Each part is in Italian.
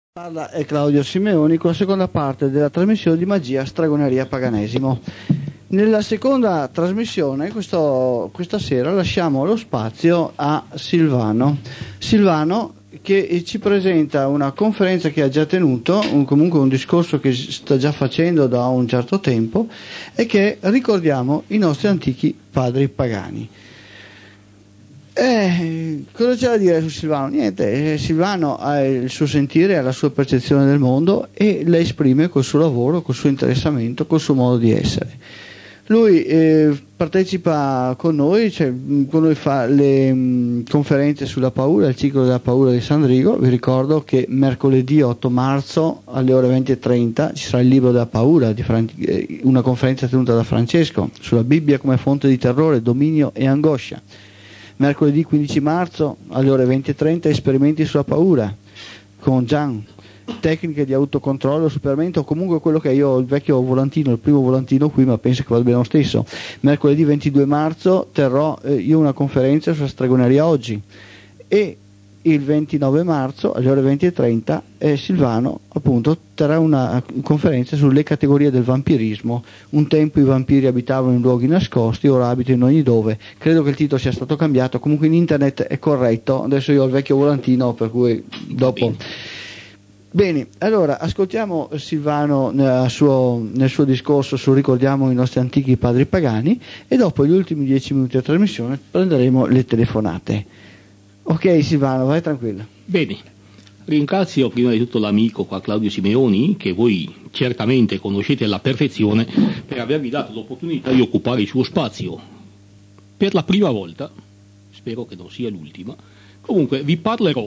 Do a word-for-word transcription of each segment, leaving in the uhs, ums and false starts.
Parla è Claudio Simeoni con la seconda parte della trasmissione di Magia, Stregoneria, Paganesimo. Nella seconda trasmissione, questo, questa sera, lasciamo lo spazio a Silvano. Silvano che ci presenta una conferenza che ha già tenuto, un, comunque un discorso che sta già facendo da un certo tempo e che ricordiamo i nostri antichi padri pagani. Eh, cosa c'è da dire su Silvano? Niente, eh, Silvano ha il suo sentire, ha la sua percezione del mondo e la esprime col suo lavoro, col suo interessamento, col suo modo di essere. Lui eh, partecipa con noi, cioè, con noi fa le mh, conferenze sulla paura, il ciclo della paura di San Rigo. Vi ricordo che mercoledì otto marzo alle ore venti e trenta ci sarà il libro della paura, di Fran- una conferenza tenuta da Francesco sulla Bibbia come fonte di terrore, dominio e angoscia. Mercoledì quindici marzo alle ore venti e trenta esperimenti sulla paura con Gian, tecniche di autocontrollo, superamento, o comunque quello che io ho il vecchio volantino, il primo volantino qui, ma penso che vada bene lo stesso. Mercoledì ventidue marzo terrò eh, io una conferenza sulla stregoneria oggi e il ventinove marzo alle ore venti e trenta eh, Silvano appunto terrà una conferenza sulle categorie del vampirismo. Un tempo i vampiri abitavano in luoghi nascosti, ora abitano in ogni dove. Credo che il titolo sia stato cambiato, comunque in internet è corretto, adesso io ho il vecchio volantino per cui dopo. Bene, allora ascoltiamo Silvano nel suo, nel suo discorso su ricordiamo i nostri antichi padri pagani e dopo gli ultimi dieci minuti di trasmissione prenderemo le telefonate. Ok Silvano, vai tranquillo. Bene, ringrazio prima di tutto l'amico qua Claudio Simeoni, che voi certamente conoscete alla perfezione, per avervi dato l'opportunità di occupare il suo spazio. Per la prima volta, spero che non sia l'ultima, comunque vi parlerò,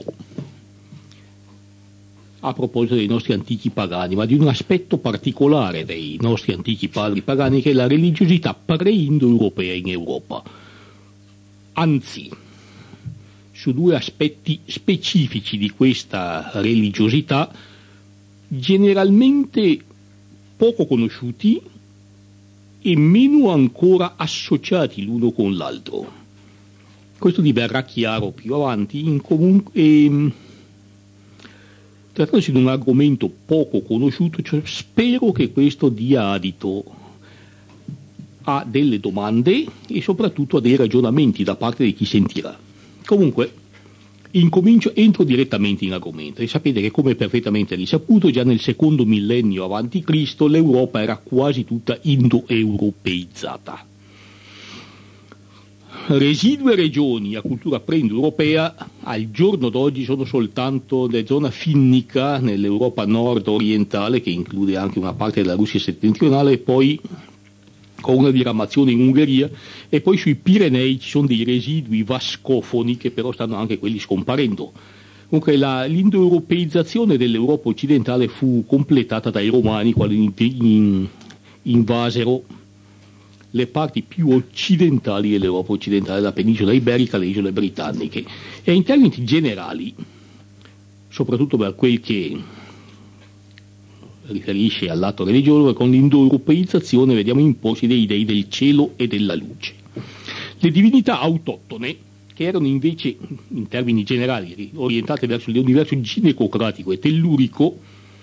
a proposito dei nostri antichi pagani, ma di un aspetto particolare dei nostri antichi padri pagani, che è la religiosità pre-indoeuropea in Europa. Anzi, su due aspetti specifici di questa religiosità, generalmente poco conosciuti e meno ancora associati l'uno con l'altro. Questo diverrà chiaro più avanti. In comunque, ehm, trattandosi di un argomento poco conosciuto, cioè spero che questo dia adito a delle domande e soprattutto a dei ragionamenti da parte di chi sentirà. Comunque, incomincio, entro direttamente in argomento e sapete che, come perfettamente risaputo, già nel secondo millennio avanti Cristo l'Europa era quasi tutta indoeuropeizzata. Residue regioni a cultura pre-indoeuropea al giorno d'oggi sono soltanto la zona finnica nell'Europa nord-orientale, che include anche una parte della Russia settentrionale, e poi con una diramazione in Ungheria, e poi sui Pirenei ci sono dei residui vascofoni che però stanno anche quelli scomparendo. Comunque la, l'indoeuropeizzazione dell'Europa occidentale fu completata dai Romani, quali in, in, invasero le parti più occidentali dell'Europa occidentale, la penisola iberica, le isole britanniche. E in termini generali, soprattutto per quel che riferisce al lato religioso, con l'indoeuropeizzazione vediamo imporsi dei dei del cielo e della luce. Le divinità autoctone, che erano invece, in termini generali, orientate verso l'universo ginecocratico e tellurico,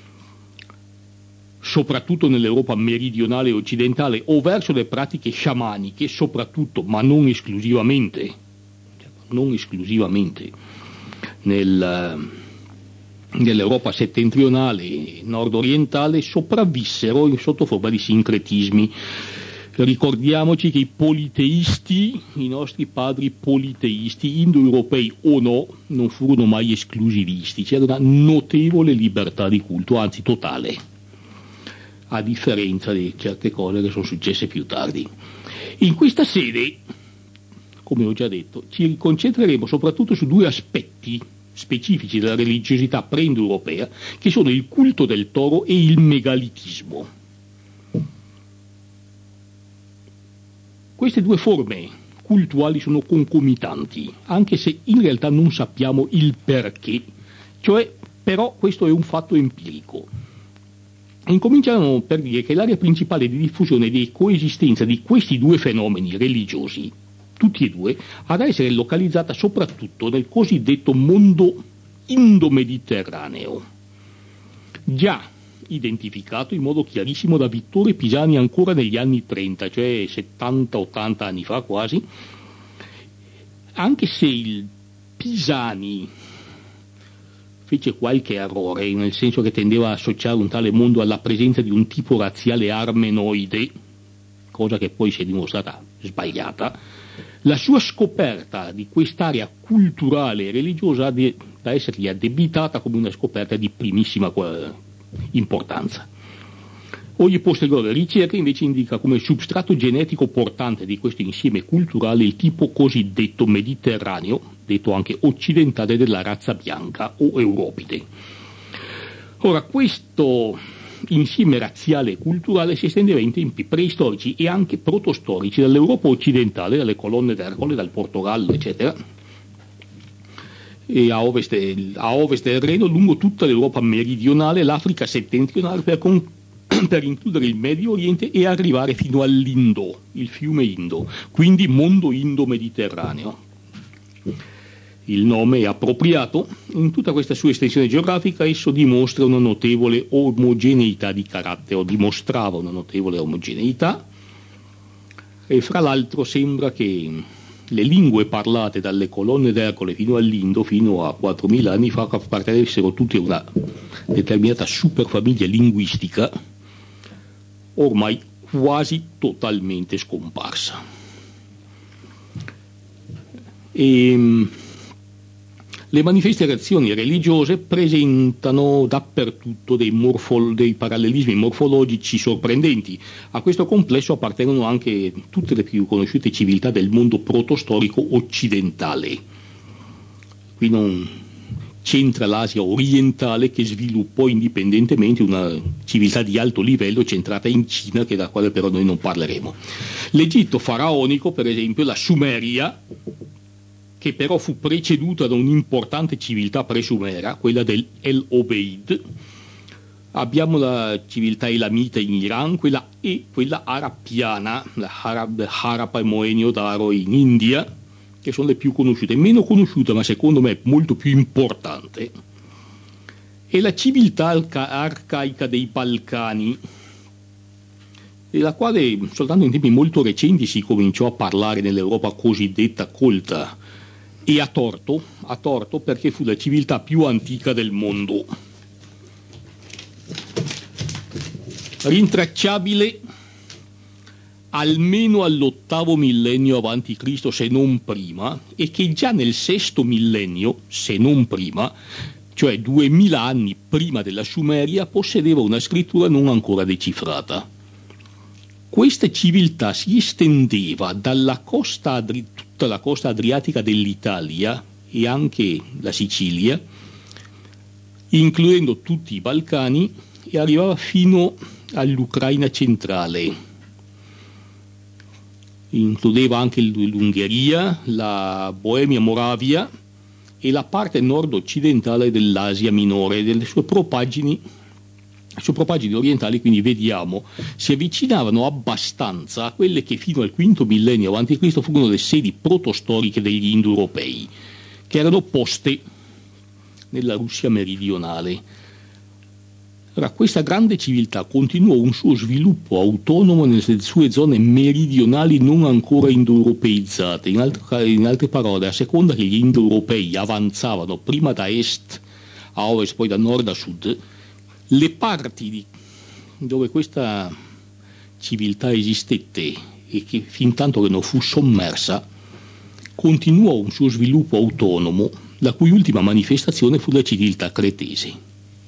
soprattutto nell'Europa meridionale e occidentale, o verso le pratiche sciamaniche, soprattutto, ma non esclusivamente, non esclusivamente, nel... nell'Europa settentrionale e nord-orientale, sopravvissero sotto forma di sincretismi. Ricordiamoci che i politeisti, i nostri padri politeisti, indoeuropei o no, non furono mai esclusivisti, c'era una notevole libertà di culto, anzi totale, a differenza di certe cose che sono successe più tardi. In questa sede, come ho già detto, ci concentreremo soprattutto su due aspetti specifici della religiosità pre-indoeuropea, che sono il culto del toro e il megalitismo. Queste due forme cultuali sono concomitanti, anche se in realtà non sappiamo il perché, cioè, però questo è un fatto empirico. Incominciamo per dire che l'area principale di diffusione e di coesistenza di questi due fenomeni religiosi, tutti e due, ad essere localizzata soprattutto nel cosiddetto mondo indomediterraneo. già identificato in modo chiarissimo da Vittore Pisani ancora negli anni trenta, cioè settanta ottanta anni fa quasi, anche se il Pisani fece qualche errore, nel senso che tendeva a associare un tale mondo alla presenza di un tipo razziale armenoide, cosa che poi si è dimostrata sbagliata. La sua scoperta di quest'area culturale e religiosa ha de- da essergli addebitata come una scoperta di primissima importanza. Ogni posteriore ricerca invece indica come substrato genetico portante di questo insieme culturale il tipo cosiddetto mediterraneo, detto anche occidentale, della razza bianca o europide. Ora, questo insieme razziale e culturale si estendeva in tempi preistorici e anche protostorici, dall'Europa occidentale, dalle colonne d'Ercole, dal Portogallo, eccetera, e a ovest, a ovest del Reno, lungo tutta l'Europa meridionale, l'Africa settentrionale, per, con, per includere il Medio Oriente e arrivare fino all'Indo, il fiume Indo, quindi mondo indo-mediterraneo. Il nome è appropriato. In tutta questa sua estensione geografica esso dimostra una notevole omogeneità di carattere, o dimostrava una notevole omogeneità, e fra l'altro sembra che le lingue parlate dalle colonne d'Ercole fino all'Indo, fino a quattromila anni fa, appartenessero tutte a una determinata superfamiglia linguistica ormai quasi totalmente scomparsa. E le manifestazioni religiose presentano dappertutto dei, morfo- dei parallelismi morfologici sorprendenti. A questo complesso appartengono anche tutte le più conosciute civiltà del mondo protostorico occidentale. Qui non c'entra l'Asia orientale, che sviluppò indipendentemente una civiltà di alto livello centrata in Cina, che da quale però noi non parleremo. L'Egitto faraonico, per esempio, la Sumeria, che però fu preceduta da un'importante civiltà presumera, quella del El Obeid. Abbiamo la civiltà elamita in Iran, quella e quella arappiana, la Harap, Harappa e Mohenjo-Daro in India, che sono le più conosciute. Meno conosciuta, ma secondo me molto più importante, è la civiltà arcaica dei Balcani, della quale soltanto in tempi molto recenti si cominciò a parlare nell'Europa cosiddetta colta, e a torto, a torto perché fu la civiltà più antica del mondo, rintracciabile almeno all'ottavo millennio avanti Cristo, se non prima, e che già nel sesto millennio, se non prima, cioè duemila anni prima della Sumeria, possedeva una scrittura non ancora decifrata. Questa civiltà si estendeva dalla costa adri- tutta la costa adriatica dell'Italia e anche la Sicilia, includendo tutti i Balcani, e arrivava fino all'Ucraina centrale. Includeva anche l'Ungheria, la Boemia-Moravia e la parte nord-occidentale dell'Asia minore. Delle sue propagini Su propagini orientali, quindi vediamo, si avvicinavano abbastanza a quelle che fino al quinto millennio avanti Cristo furono le sedi protostoriche degli indoeuropei, che erano poste nella Russia meridionale. Ora, questa grande civiltà continuò un suo sviluppo autonomo nelle sue zone meridionali non ancora indoeuropeizzate. In altre, in altre parole, a seconda che gli indoeuropei avanzavano prima da est a ovest, poi da nord a sud, le parti di, dove questa civiltà esistette e che fin tanto che non fu sommersa, continuò un suo sviluppo autonomo, la cui ultima manifestazione fu la civiltà cretese.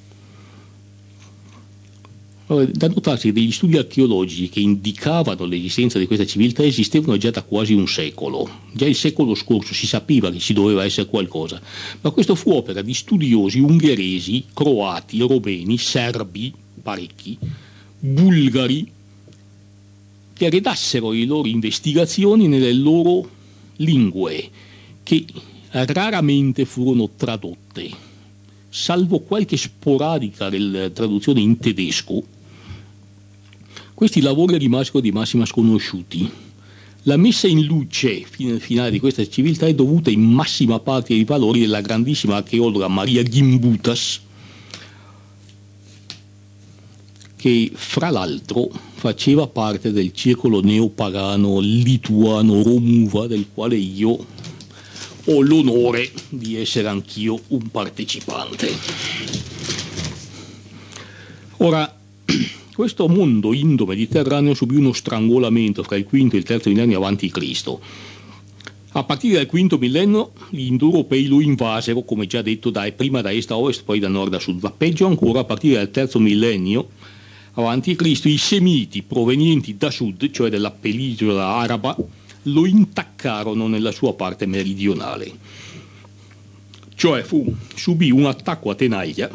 Da notarsi che degli studi archeologici che indicavano l'esistenza di questa civiltà esistevano già da quasi un secolo. Già il secolo scorso si sapeva che ci doveva essere qualcosa, ma questo fu opera di studiosi ungheresi, croati, romeni, serbi, parecchi, bulgari, che redassero le loro investigazioni nelle loro lingue, che raramente furono tradotte, salvo qualche sporadica traduzione in tedesco. Questi lavori rimasero di massima sconosciuti. La messa in luce finale di questa civiltà è dovuta in massima parte ai valori della grandissima archeologa Maria Gimbutas, che fra l'altro faceva parte del circolo neopagano lituano Romuva, del quale io ho l'onore di essere anch'io un partecipante. Ora, questo mondo indo-mediterraneo subì uno strangolamento fra il quinto e il terzo millennio avanti Cristo. A partire dal quinto millennio gli indoeuropei lo invasero, come già detto, da, prima da est a ovest, poi da nord a sud. Ma peggio ancora, a partire dal terzo millennio avanti Cristo, i semiti provenienti da sud, cioè dalla penisola araba, lo intaccarono nella sua parte meridionale. Cioè fu, subì un attacco a tenaglia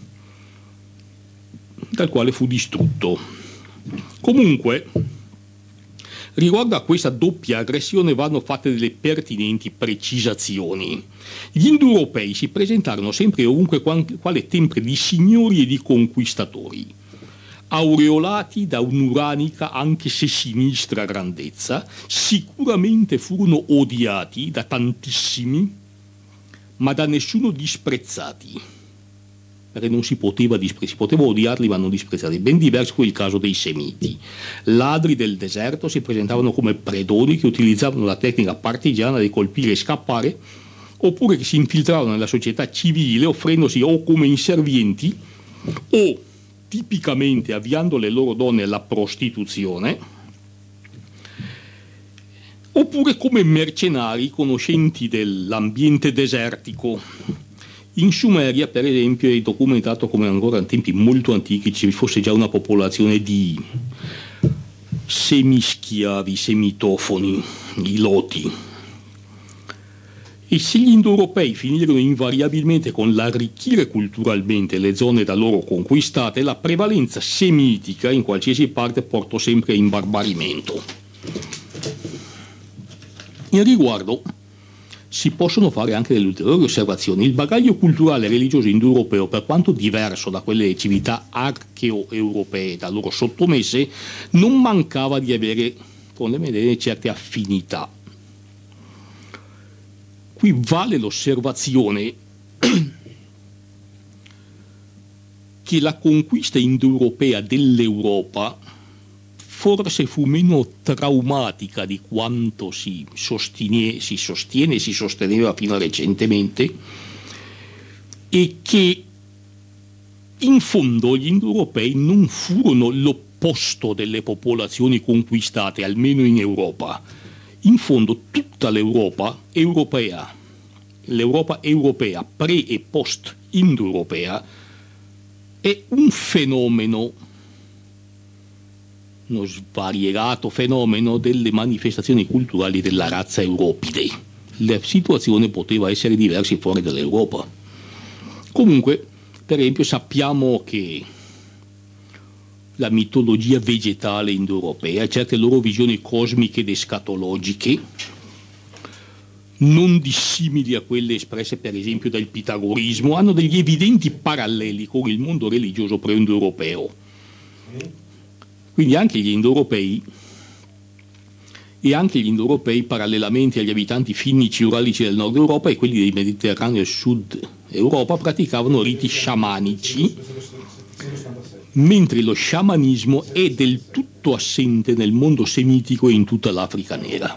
dal quale fu distrutto. Comunque, riguardo a questa doppia aggressione vanno fatte delle pertinenti precisazioni. Gli indoeuropei si presentarono sempre e ovunque quale tempri di signori e di conquistatori, aureolati da un'uranica anche se sinistra grandezza, sicuramente furono odiati da tantissimi, ma da nessuno disprezzati, perché non si poteva disprezzare, si poteva odiarli ma non disprezzarli. Ben diverso fu il caso dei semiti. Ladri del deserto si presentavano come predoni che utilizzavano la tecnica partigiana di colpire e scappare, oppure che si infiltravano nella società civile offrendosi o come inservienti o tipicamente avviando le loro donne alla prostituzione, oppure come mercenari conoscenti dell'ambiente desertico. In Sumeria, per esempio, è documentato come ancora in tempi molto antichi ci fosse già una popolazione di semischiavi, semitofoni, i loti. E se gli indoeuropei finirono invariabilmente con l'arricchire culturalmente le zone da loro conquistate, la prevalenza semitica in qualsiasi parte portò sempre a imbarbarimento. In riguardo si possono fare anche delle ulteriori osservazioni. Il bagaglio culturale e religioso indoeuropeo, per quanto diverso da quelle civiltà archeo-europee da loro sottomesse, non mancava di avere con le medesime certe affinità. Qui vale l'osservazione che la conquista indoeuropea dell'Europa forse fu meno traumatica di quanto si sostiene, si sostiene e si sosteneva fino a recentemente, e che in fondo gli indoeuropei non furono l'opposto delle popolazioni conquistate, almeno in Europa. In fondo tutta l'Europa europea, l'Europa europea pre e post indoeuropea è un fenomeno, uno svariegato fenomeno delle manifestazioni culturali della razza europide. La situazione poteva essere diversa fuori dall'Europa. Comunque, per esempio, sappiamo che la mitologia vegetale indoeuropea, certe loro visioni cosmiche ed escatologiche, non dissimili a quelle espresse per esempio dal pitagorismo, hanno degli evidenti paralleli con il mondo religioso pre-indoeuropeo. Quindi anche gli indoeuropei e anche gli indoeuropei, parallelamente agli abitanti finnici uralici del nord Europa e quelli del Mediterraneo e sud Europa, praticavano riti sciamanici, mentre lo sciamanismo è del tutto assente nel mondo semitico e in tutta l'Africa nera.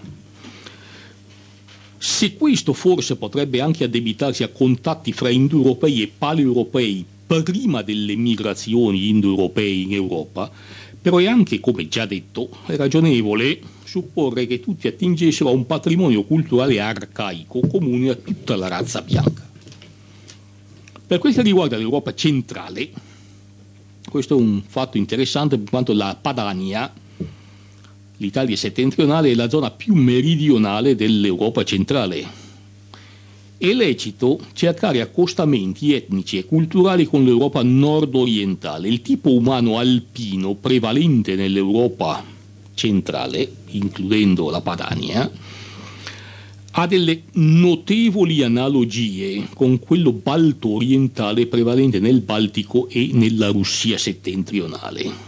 Se questo forse potrebbe anche addebitarsi a contatti fra indoeuropei e paleoeuropei prima delle migrazioni indoeuropei in Europa, però è anche, come già detto, ragionevole supporre che tutti attingessero a un patrimonio culturale arcaico comune a tutta la razza bianca. Per quel che riguarda l'Europa centrale, questo è un fatto interessante per quanto la Padania, l'Italia settentrionale, è la zona più meridionale dell'Europa centrale. È lecito cercare accostamenti etnici e culturali con l'Europa nord-orientale. Il tipo umano alpino prevalente nell'Europa centrale, includendo la Padania, ha delle notevoli analogie con quello balto-orientale prevalente nel Baltico e nella Russia settentrionale.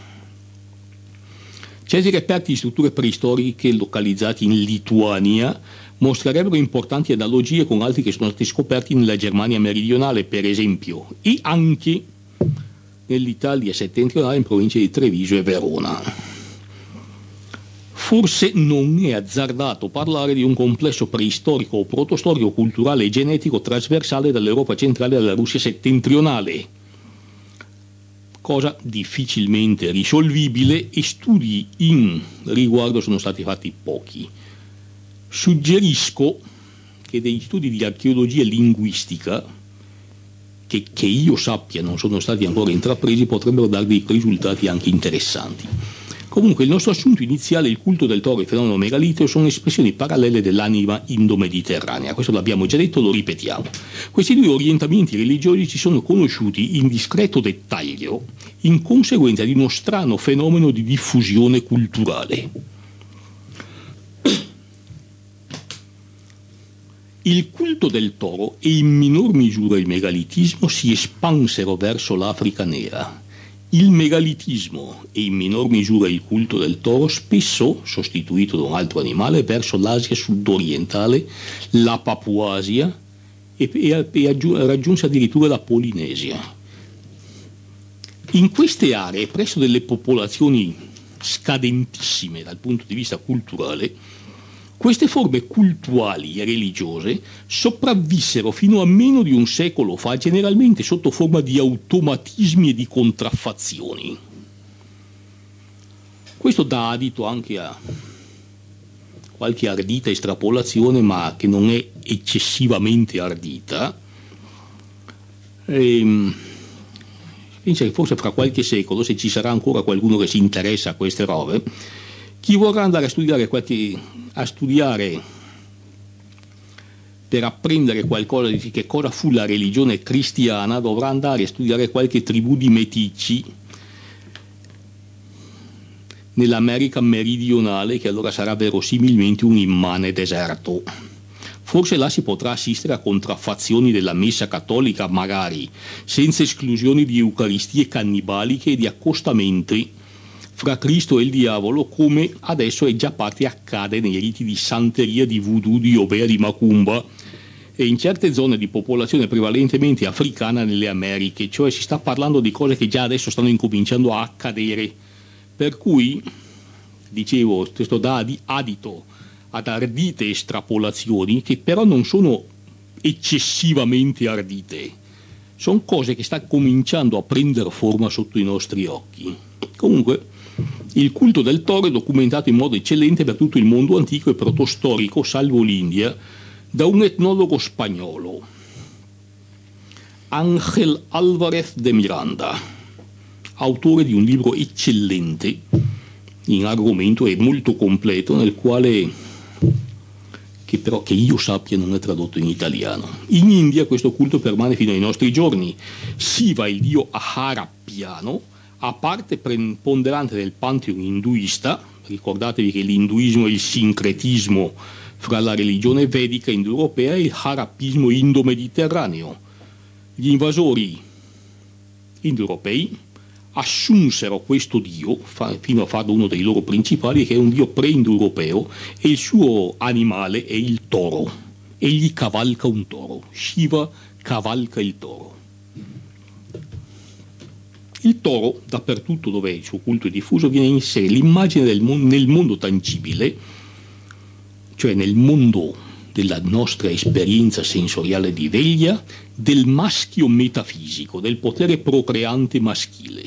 Certi reperti di strutture preistoriche localizzati in Lituania mostrerebbero importanti analogie con altri che sono stati scoperti nella Germania meridionale, per esempio, e anche nell'Italia settentrionale, in provincia di Treviso e Verona. Forse non è azzardato parlare di un complesso preistorico o protostorico culturale e genetico trasversale dall'Europa centrale alla Russia settentrionale, cosa difficilmente risolvibile, e studi in riguardo sono stati fatti pochi. Suggerisco che degli studi di archeologia linguistica, che, che io sappia non sono stati ancora intrapresi, potrebbero dare dei risultati anche interessanti. Comunque il nostro assunto iniziale, il culto del toro e il fenomeno megalitico, sono espressioni parallele dell'anima indomediterranea. Questo l'abbiamo già detto, lo ripetiamo. Questi due orientamenti religiosi ci sono conosciuti in discreto dettaglio in conseguenza di uno strano fenomeno di diffusione culturale. Il culto del toro e in minor misura il megalitismo si espansero verso l'Africa nera. Il megalitismo e in minor misura il culto del toro, spesso sostituito da un altro animale, verso l'Asia sudorientale, la Papuasia e, e, e aggiu- raggiunse addirittura la Polinesia. In queste aree, presso delle popolazioni scadentissime dal punto di vista culturale, queste forme cultuali e religiose sopravvissero fino a meno di un secolo fa, generalmente sotto forma di automatismi e di contraffazioni. Questo dà adito anche a qualche ardita estrapolazione, ma che non è eccessivamente ardita. E, penso che forse fra qualche secolo, se ci sarà ancora qualcuno che si interessa a queste robe, chi vorrà andare a studiare qualche, a studiare per apprendere qualcosa di che cosa fu la religione cristiana, dovrà andare a studiare qualche tribù di meticci nell'America meridionale, che allora sarà verosimilmente un immane deserto. Forse là si potrà assistere a contraffazioni della messa cattolica, magari, senza esclusioni di eucaristie cannibaliche e di accostamenti fra Cristo e il diavolo, come adesso è già parte accade nei riti di santeria, di voodoo, di Obea, di Macumba e in certe zone di popolazione prevalentemente africana nelle Americhe. Cioè si sta parlando di cose che già adesso stanno incominciando a accadere, per cui, dicevo, questo dà adito ad ardite estrapolazioni, che però non sono eccessivamente ardite, sono cose che stanno cominciando a prendere forma sotto i nostri occhi. Comunque il culto del toro è documentato in modo eccellente per tutto il mondo antico e protostorico, salvo l'India, da un etnologo spagnolo, Ángel Álvarez de Miranda, autore di un libro eccellente in argomento e molto completo, nel quale, che però che io sappia non è tradotto in italiano. In India questo culto permane fino ai nostri giorni. Siva, il dio Ahara piano, a parte preponderante del pantheon induista. Ricordatevi che l'induismo è il sincretismo fra la religione vedica indoeuropea e il harappismo indo-mediterraneo. Gli invasori indoeuropei assunsero questo dio fa, fino a farlo uno dei loro principali, che è un dio pre-indoeuropeo, e il suo animale è il toro. Egli cavalca un toro. Shiva cavalca il toro. Il toro, dappertutto dove il suo culto è diffuso, viene in sé l'immagine del mon- nel mondo tangibile, cioè nel mondo della nostra esperienza sensoriale di veglia, del maschio metafisico, del potere procreante maschile.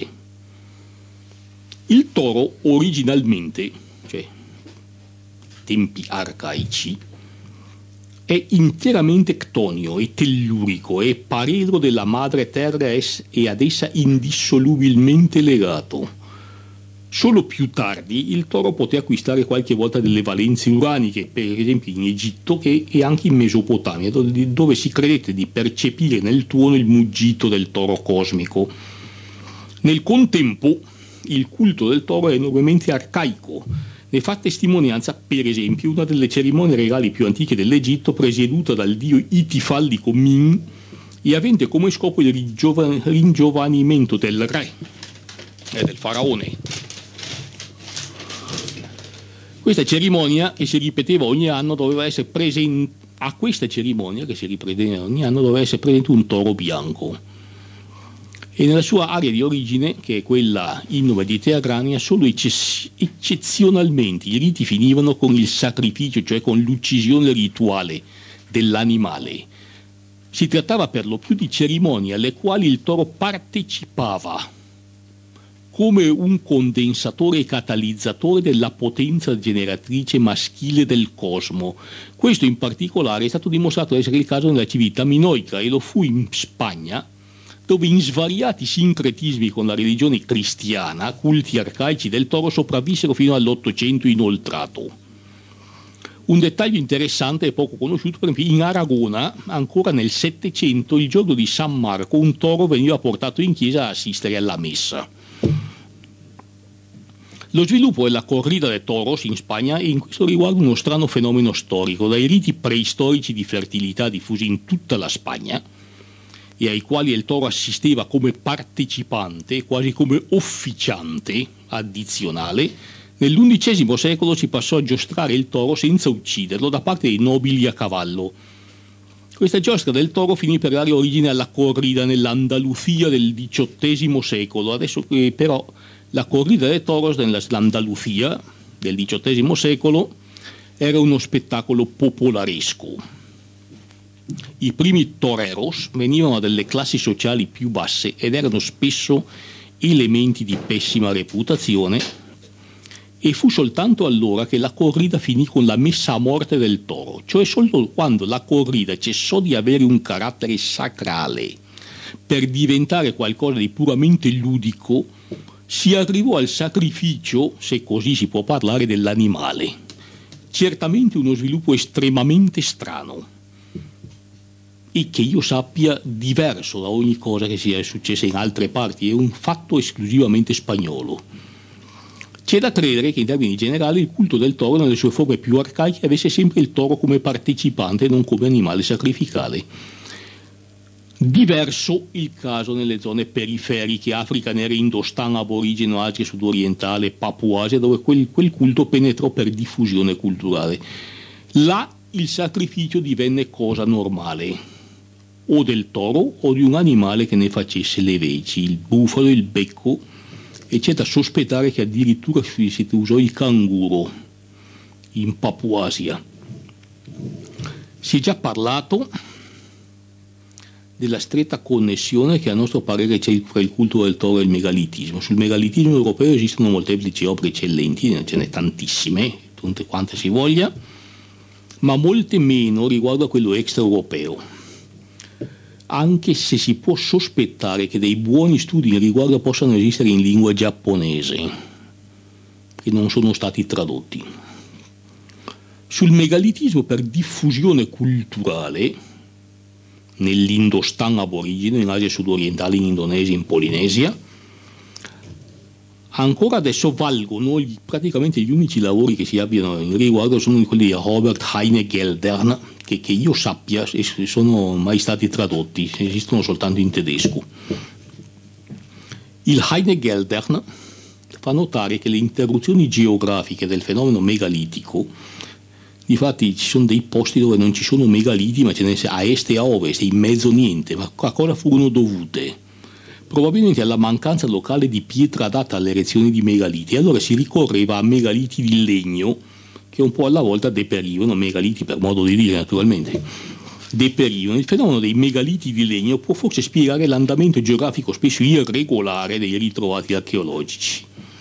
Il toro originalmente, cioè tempi arcaici, è interamente ctonio e tellurico, è parello della madre terra e ad essa indissolubilmente legato. Solo più tardi il toro poté acquistare qualche volta delle valenze uraniche, per esempio in Egitto che, e anche in Mesopotamia, dove, dove si credette di percepire nel tuono il muggito del toro cosmico. Nel contempo il culto del toro è enormemente arcaico. Ne fa testimonianza, per esempio, una delle cerimonie regali più antiche dell'Egitto, presieduta dal dio itifallico Min e avente come scopo il ringiova- ringiovanimento del re e del faraone. Questa cerimonia, che si ripeteva ogni anno, doveva essere presente. A questa cerimonia, che si ripeteva ogni anno, doveva essere presente un toro bianco. E nella sua area di origine, che è quella inno-mediterranea, solo ecce- eccezionalmente i riti finivano con il sacrificio, cioè con l'uccisione rituale dell'animale. Si trattava per lo più di cerimonie alle quali il toro partecipava come un condensatore e catalizzatore della potenza generatrice maschile del cosmo. Questo in particolare è stato dimostrato essere il caso nella civiltà minoica, e lo fu in Spagna, dove in svariati sincretismi con la religione cristiana, culti arcaici del toro sopravvissero fino all'Ottocento inoltrato. Un dettaglio interessante e poco conosciuto, per esempio in Aragona, ancora nel Settecento, il giorno di San Marco, un toro veniva portato in chiesa a assistere alla messa. Lo sviluppo della corrida de toros in Spagna è in questo riguardo uno strano fenomeno storico, dai riti preistorici di fertilità diffusi in tutta la Spagna, e ai quali il toro assisteva come partecipante, quasi come officiante addizionale. Nell'undicesimo secolo si passò a giostrare il toro senza ucciderlo da parte dei nobili a cavallo. Questa giostra del toro finì per dare origine alla corrida nell'Andalusia del diciottesimo secolo. Adesso eh, però la corrida de toros nell'Andalusia del diciottesimo secolo era uno spettacolo popolaresco. I primi toreros venivano dalle classi sociali più basse ed erano spesso elementi di pessima reputazione, e fu soltanto allora che la corrida finì con la messa a morte del toro, cioè solo quando la corrida cessò di avere un carattere sacrale per diventare qualcosa di puramente ludico, si arrivò al sacrificio, se così si può parlare, dell'animale. Certamente uno sviluppo estremamente strano, e che io sappia diverso da ogni cosa che sia successa in altre parti, è un fatto esclusivamente spagnolo. C'è da credere che in termini generali il culto del toro nelle sue forme più arcaiche avesse sempre il toro come partecipante e non come animale sacrificale. Diverso il caso nelle zone periferiche, Africa nera, Indostan, aborigeno, Asia sudorientale, Papuasia, dove quel, quel culto penetrò per diffusione culturale. Là il sacrificio divenne cosa normale, o del toro o di un animale che ne facesse le veci, il bufalo, il becco, e c'è da sospettare che addirittura si usò il canguro in Papuasia. Si è già parlato della stretta connessione che a nostro parere c'è fra il culto del toro e il megalitismo. Sul megalitismo europeo esistono molteplici opere eccellenti, ce n'è tantissime, tutte quante si voglia, ma molte meno riguardo a quello extraeuropeo, anche se si può sospettare che dei buoni studi in riguardo possano esistere in lingua giapponese, che non sono stati tradotti. Sul megalitismo per diffusione culturale, nell'Indostan aborigeno, in Asia sudorientale, in Indonesia, in Polinesia, ancora adesso valgono praticamente gli unici lavori che si abbiano in riguardo sono quelli di Robert Heine Geldern, che, che io sappia sono mai stati tradotti, esistono soltanto in tedesco. Il Heine Geldern fa notare che le interruzioni geografiche del fenomeno megalitico, difatti ci sono dei posti dove non ci sono megaliti, ma ce ne sono a est e a ovest, in mezzo niente. Ma a cosa furono dovute? Probabilmente alla mancanza locale di pietra adatta alle erezioni di megaliti. Allora si ricorreva a megaliti di legno, che un po' alla volta deperivano, megaliti per modo di dire naturalmente, deperivano. Il fenomeno dei megaliti di legno può forse spiegare l'andamento geografico spesso irregolare dei ritrovati archeologici.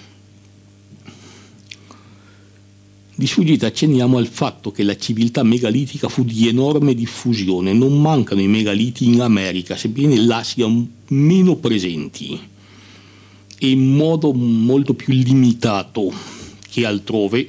Di sfuggita accenniamo al fatto che la civiltà megalitica fu di enorme diffusione. Non mancano i megaliti in America, sebbene là siano meno presenti e in modo molto più limitato che altrove.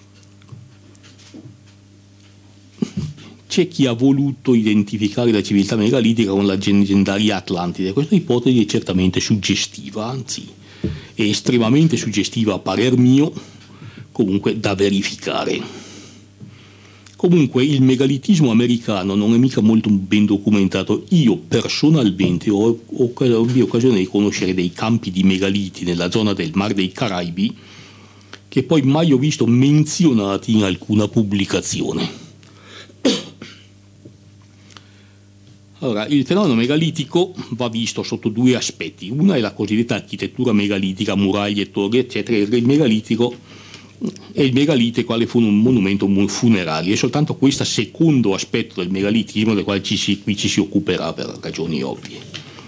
C'è chi ha voluto identificare la civiltà megalitica con la leggendaria Atlantide. Questa ipotesi è certamente suggestiva, anzi è estremamente suggestiva a parer mio, comunque da verificare. Comunque il megalitismo americano non è mica molto ben documentato. Io personalmente ho, ho, ho occasione di conoscere dei campi di megaliti nella zona del Mar dei Caraibi che poi mai ho visto menzionati in alcuna pubblicazione. Allora, il fenomeno megalitico va visto sotto due aspetti. Una è la cosiddetta architettura megalitica, muraglie, torri, eccetera. Il megalitico è il megalite quale fu un monumento funerario. È soltanto questo secondo aspetto del megalitismo del quale ci si, qui ci si occuperà per ragioni ovvie.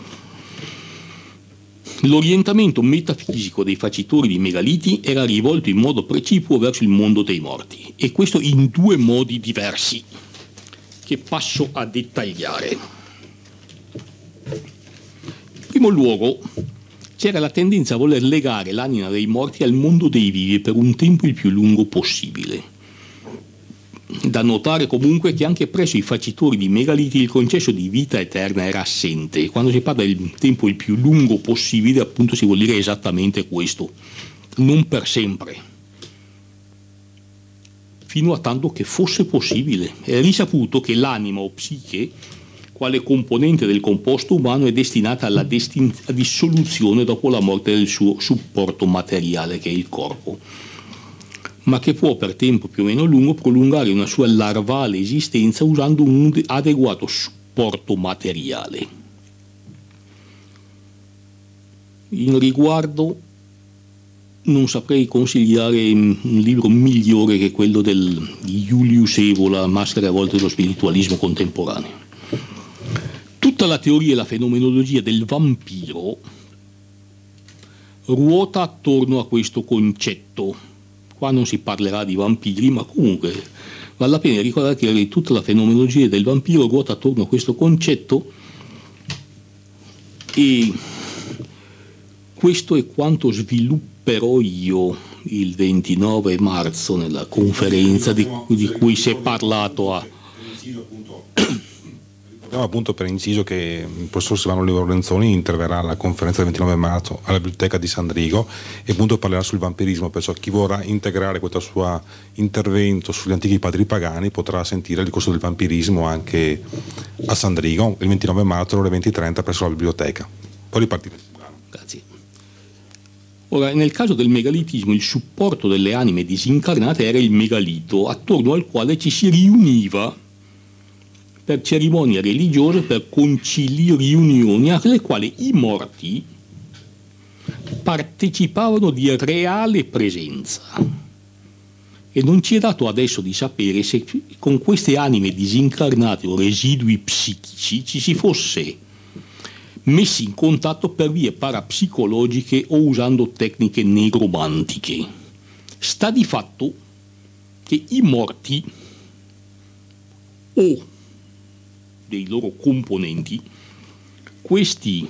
L'orientamento metafisico dei facitori di megaliti era rivolto in modo precipuo verso il mondo dei morti, e questo in due modi diversi, che passo a dettagliare. In primo luogo c'era la tendenza a voler legare l'anima dei morti al mondo dei vivi per un tempo il più lungo possibile. Da notare comunque che anche presso i facitori di megaliti il concetto di vita eterna era assente. Quando si parla del tempo il più lungo possibile, appunto, si vuol dire esattamente questo, non per sempre, fino a tanto che fosse possibile. È risaputo che l'anima o psiche, quale componente del composto umano, è destinata alla destin- dissoluzione dopo la morte del suo supporto materiale, che è il corpo, ma che può per tempo più o meno lungo prolungare una sua larvale esistenza usando un adeguato supporto materiale. In riguardo non saprei consigliare un libro migliore che quello del, di Julius Evola, Maschere a volte dello spiritualismo contemporaneo. Tutta la teoria e la fenomenologia del vampiro ruota attorno a questo concetto. Qua non si parlerà di vampiri, ma comunque vale la pena ricordare che tutta la fenomenologia del vampiro ruota attorno a questo concetto, e questo è quanto svilupperò io il ventinove marzo nella conferenza di, di cui si è parlato a... Ricordiamo appunto per inciso che il professor Silvano Lorenzoni interverrà alla conferenza del ventinove marzo alla biblioteca di Sandrigo e appunto parlerà sul vampirismo, perciò chi vorrà integrare questo suo intervento sugli antichi padri pagani potrà sentire il discorso del vampirismo anche a Sandrigo il ventinove marzo alle ore venti e trenta presso la biblioteca. Poi ripartire. Grazie. Ora, nel caso del megalitismo il supporto delle anime disincarnate era il megalito, attorno al quale ci si riuniva per cerimonie religiose, per concili, riunioni alle quali i morti partecipavano di reale presenza. E non ci è dato adesso di sapere se con queste anime disincarnate o residui psichici ci si fosse messi in contatto per vie parapsicologiche o usando tecniche negromantiche. Sta di fatto che i morti o dei loro componenti, questi,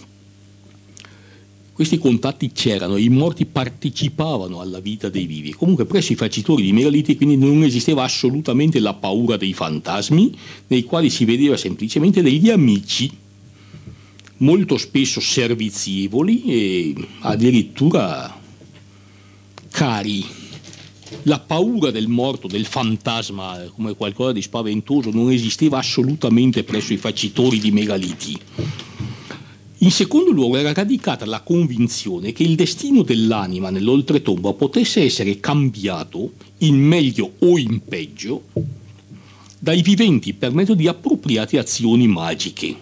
questi contatti c'erano, i morti partecipavano alla vita dei vivi. Comunque presso i facitori di megaliti quindi non esisteva assolutamente la paura dei fantasmi, nei quali si vedeva semplicemente degli amici, molto spesso servizievoli e addirittura cari. La paura del morto, del fantasma, come qualcosa di spaventoso, non esisteva assolutamente presso i facitori di megaliti. In secondo luogo era radicata la convinzione che il destino dell'anima nell'oltretomba potesse essere cambiato, in meglio o in peggio, dai viventi per mezzo di appropriate azioni magiche.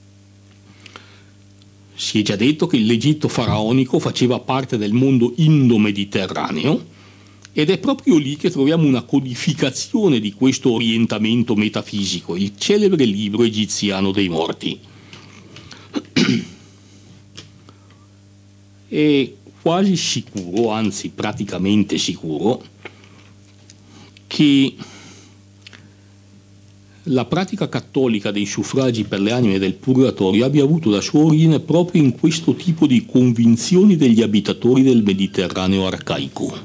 Si è già detto che l'Egitto faraonico faceva parte del mondo indo-mediterraneo, ed è proprio lì che troviamo una codificazione di questo orientamento metafisico, il celebre libro egiziano dei morti. È quasi sicuro, anzi praticamente sicuro, che la pratica cattolica dei suffragi per le anime del purgatorio abbia avuto la sua origine proprio in questo tipo di convinzioni degli abitatori del Mediterraneo arcaico.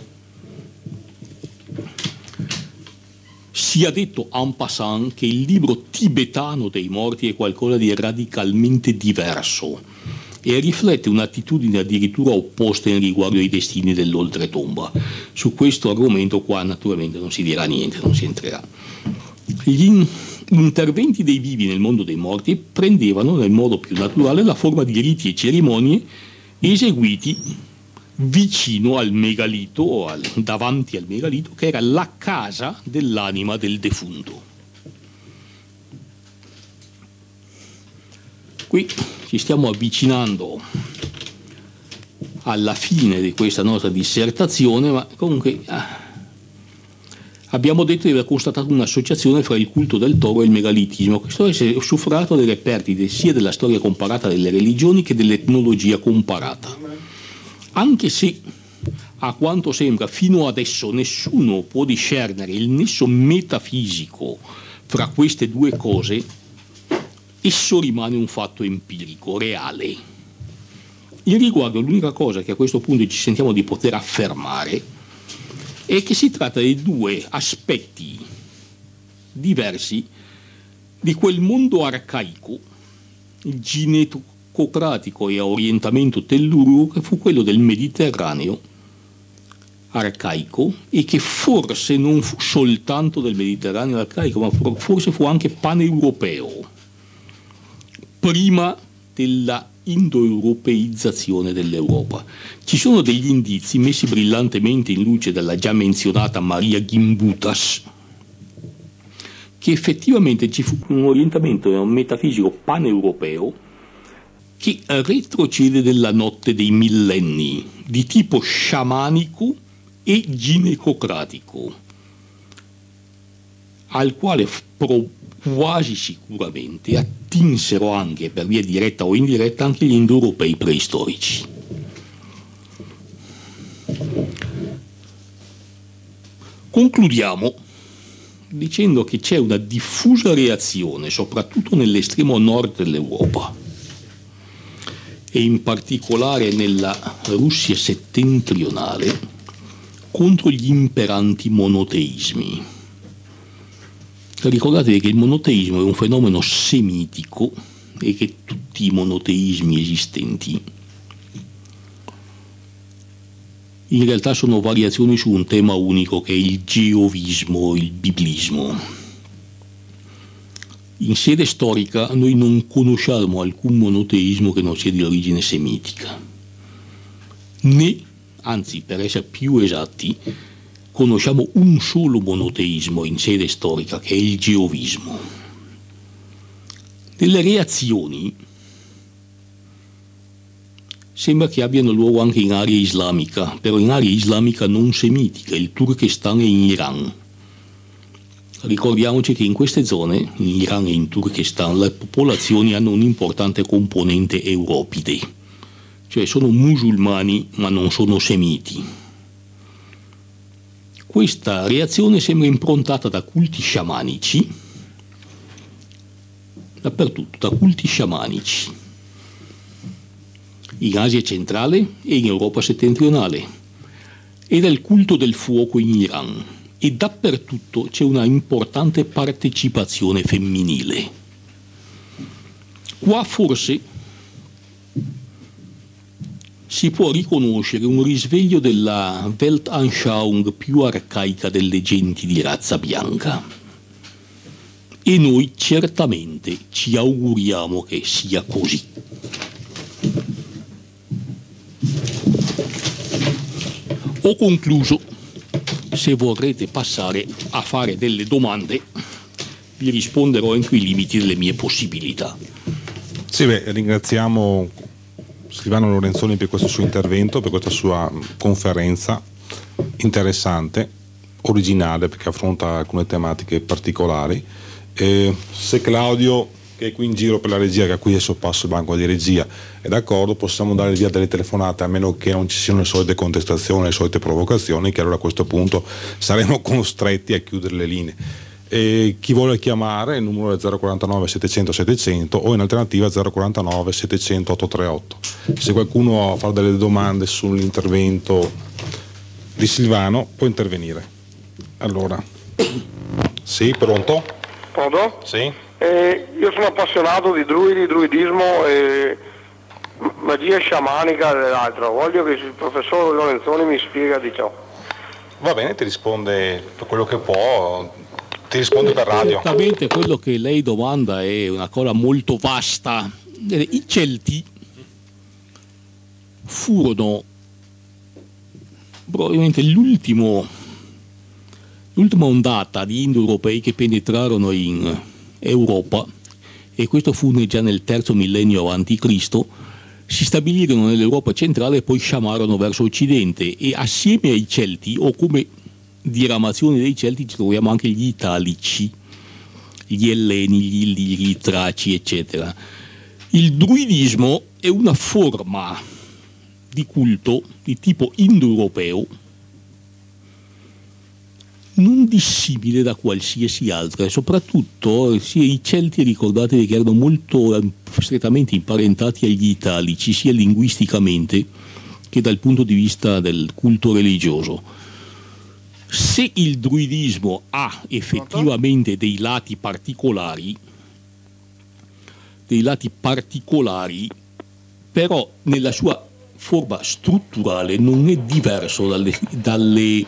Sia detto en passant che il libro tibetano dei morti è qualcosa di radicalmente diverso e riflette un'attitudine addirittura opposta in riguardo ai destini dell'oltretomba. Su questo argomento qua naturalmente non si dirà niente, non si entrerà. Gli interventi dei vivi nel mondo dei morti prendevano nel modo più naturale la forma di riti e cerimonie eseguiti vicino al megalito o al, davanti al megalito, che era la casa dell'anima del defunto. Qui ci stiamo avvicinando alla fine di questa nostra dissertazione, ma comunque ah, abbiamo detto di aver constatato un'associazione fra il culto del toro e il megalitismo. Questo è suffrato delle perdite sia della storia comparata delle religioni che dell'etnologia comparata. Anche se, a quanto sembra, fino adesso nessuno può discernere il nesso metafisico fra queste due cose, esso rimane un fatto empirico, reale. In riguardo, l'unica cosa che a questo punto ci sentiamo di poter affermare è che si tratta di due aspetti diversi di quel mondo arcaico, ginecocratico e a orientamento tellurico, che fu quello del Mediterraneo arcaico, e che forse non fu soltanto del Mediterraneo arcaico, ma forse fu anche paneuropeo, prima della indoeuropeizzazione dell'Europa. Ci sono degli indizi messi brillantemente in luce dalla già menzionata Maria Gimbutas che effettivamente ci fu un orientamento metafisico paneuropeo che retrocede della notte dei millenni, di tipo sciamanico e ginecocratico, al quale pro quasi sicuramente attinsero anche, per via diretta o indiretta, anche gli indoeuropei preistorici. Concludiamo dicendo che c'è una diffusa reazione, soprattutto nell'estremo nord dell'Europa e in particolare nella Russia settentrionale, contro gli imperanti monoteismi. Ricordatevi che il monoteismo è un fenomeno semitico e che tutti i monoteismi esistenti in realtà sono variazioni su un tema unico, che è il geovismo, il biblismo. In sede storica noi non conosciamo alcun monoteismo che non sia di origine semitica, né, anzi per essere più esatti, conosciamo un solo monoteismo in sede storica, che è il geovismo. Delle reazioni sembra che abbiano luogo anche in area islamica, però in area islamica non semitica, il Turkestan e in Iran. Ricordiamoci che in queste zone, in Iran e in Turkestan, le popolazioni hanno un'importante componente europide, cioè sono musulmani ma non sono semiti. Questa reazione sembra improntata da culti sciamanici, dappertutto, da culti sciamanici, in Asia centrale e in Europa settentrionale, e dal culto del fuoco in Iran, e dappertutto c'è una importante partecipazione femminile. Qua forse si può riconoscere un risveglio della Weltanschauung più arcaica delle genti di razza bianca, e noi certamente ci auguriamo che sia così. Ho concluso. Se vorrete passare a fare delle domande, vi risponderò entro i limiti delle mie possibilità. Sì, beh, ringraziamo Silvano Lorenzoni per questo suo intervento, per questa sua conferenza interessante, originale, perché affronta alcune tematiche particolari. E se Claudio, che è qui in giro per la regia, che a cui adesso passo il banco di regia, è d'accordo, possiamo dare via delle telefonate, a meno che non ci siano le solite contestazioni, le solite provocazioni, che allora a questo punto saremo costretti a chiudere le linee. E chi vuole chiamare il numero è zero quarantanove settecento settecento o in alternativa zero quarantanove settecento ottocentotrentotto. Se qualcuno ha fare delle domande sull'intervento di Silvano può intervenire. Allora, sì, pronto? Pronto? Sì. Eh, io sono appassionato di druidi, druidismo e magia sciamanica e dell'altro. Voglio che il professor Lorenzoni mi spiega di ciò. Va bene, ti risponde per quello che può, ti risponde per radio. Certamente quello che lei domanda è una cosa molto vasta. I Celti furono probabilmente l'ultimo l'ultima ondata di indoeuropei che penetrarono in Europa e questo fu già nel terzo millennio avanti Cristo, si stabilirono nell'Europa centrale e poi sciamarono verso occidente, e assieme ai Celti, o come diramazione dei Celti, ci troviamo anche gli Italici, gli Elleni, gli Illiri, i Traci, eccetera. Il druidismo è una forma di culto di tipo indoeuropeo non dissimile da qualsiasi altra, e soprattutto sia i Celti, ricordatevi che erano molto strettamente imparentati agli Italici, sia linguisticamente che dal punto di vista del culto religioso. Se il druidismo ha effettivamente dei lati particolari, dei lati particolari, però nella sua forma strutturale non è diverso dalle, dalle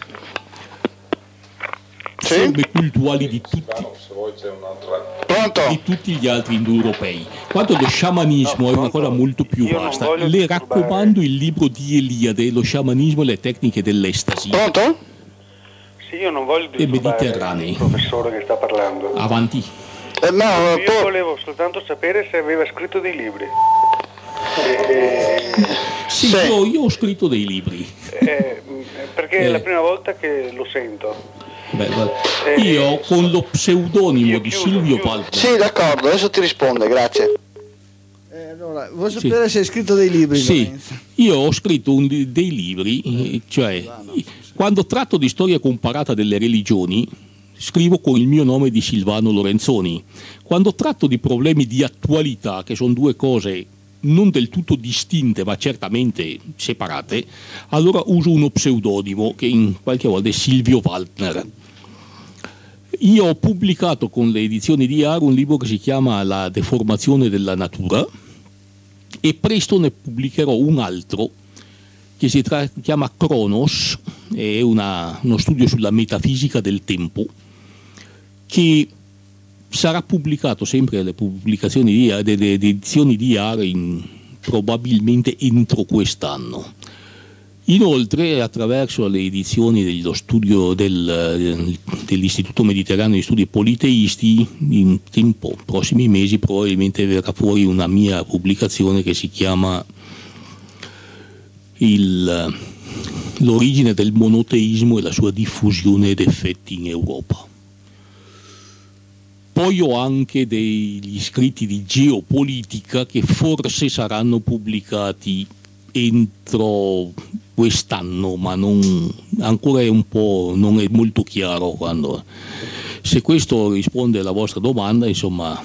Sì? forme cultuali di tutti, Pronto? di tutti gli altri indoeuropei. Quanto lo sciamanismo No, è una pronto? cosa molto più Io non vasta. voglio Le disturbare. raccomando il libro di Eliade, Lo sciamanismo e le tecniche dell'estasi, Pronto? Sì, io non voglio e disturbare mediterranei. il professore che sta parlando. Avanti. Eh, no, Io poi- volevo soltanto sapere se aveva scritto dei libri. Eh, Sì, Sì. Io, io ho scritto dei libri. eh, perché è Eh. la prima volta che lo sento. Beh, guarda, Eh, io con lo pseudonimo io di chiudo, Silvio chiudo. Palma. Sì, d'accordo, adesso ti risponde, grazie. Eh, allora, vuoi sapere se hai scritto dei libri? Sì, Lorenzo? io ho scritto un- dei libri, eh, cioè quando tratto di storia comparata delle religioni scrivo con il mio nome di Silvano Lorenzoni. Quando tratto di problemi di attualità, che sono due cose non del tutto distinte ma certamente separate, allora uso uno pseudonimo che in qualche volta è Silvio Waldner. Io ho pubblicato con le edizioni di Aro un libro che si chiama La deformazione della natura, e presto ne pubblicherò un altro che si tra- chiama Cronos, è una- uno studio sulla metafisica del tempo, che sarà pubblicato sempre alle pubblicazioni di, delle edizioni di Aro in, probabilmente entro quest'anno. Inoltre, attraverso le edizioni dello studio del, dell'Istituto Mediterraneo di Studi Politeisti, in tempo, prossimi mesi probabilmente verrà fuori una mia pubblicazione che si chiama il, L'origine del monoteismo e la sua diffusione ed effetti in Europa. Poi ho anche degli scritti di geopolitica che forse saranno pubblicati entro quest'anno, ma non, ancora è un po', non è molto chiaro quando. Se questo risponde alla vostra domanda, insomma.